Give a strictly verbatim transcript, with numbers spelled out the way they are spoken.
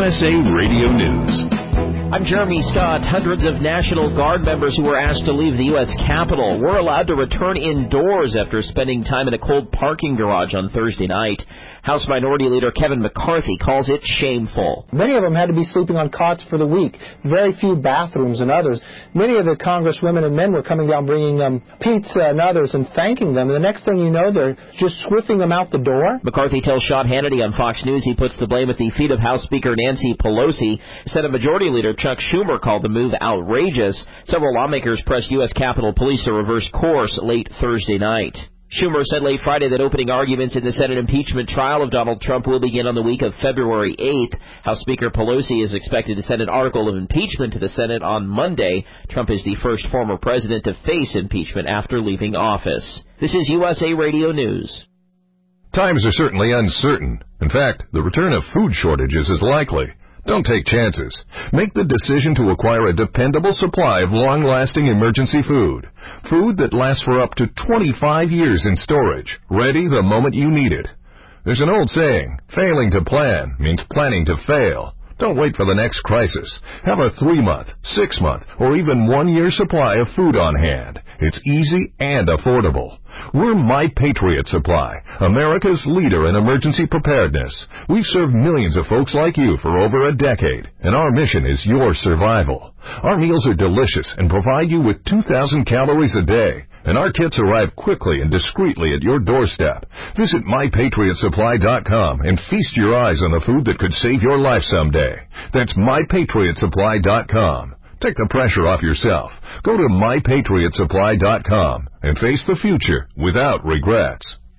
S A Radio News. I'm Jeremy Scott. Hundreds of National Guard members who were asked to leave the U S Capitol were allowed to return indoors after spending time in a cold parking garage on Thursday night. House Minority Leader Kevin McCarthy calls it shameful. Many of them had to be sleeping on cots for the week. Very few bathrooms and others. Many of the congresswomen and men were coming down bringing them pizza and others and thanking them. And the next thing you know, they're just swiffing them out the door. McCarthy tells Sean Hannity on Fox News he puts the blame at the feet of House Speaker Nancy Pelosi. Senate Majority Leader Chuck Schumer called the move outrageous. Several lawmakers pressed U S Capitol Police to reverse course late Thursday night. Schumer said late Friday that opening arguments in the Senate impeachment trial of Donald Trump will begin on the week of February eighth. House Speaker Pelosi is expected to send an article of impeachment to the Senate on Monday. Trump is the first former president to face impeachment after leaving office. This is U S A Radio News. Times are certainly uncertain. In fact, the return of food shortages is likely. Don't take chances. Make the decision to acquire a dependable supply of long-lasting emergency food. Food that lasts for up to twenty-five years in storage, ready the moment you need it. There's an old saying, failing to plan means planning to fail. Don't wait for the next crisis. Have a three-month, six-month, or even one-year supply of food on hand. It's easy and affordable. We're My Patriot Supply, America's leader in emergency preparedness. We've served millions of folks like you for over a decade, and our mission is your survival. Our meals are delicious and provide you with two thousand calories a day, and our kits arrive quickly and discreetly at your doorstep. Visit my patriot supply dot com and feast your eyes on the food that could save your life someday. That's my patriot supply dot com. Take the pressure off yourself. Go to my patriot supply dot com and face the future without regrets.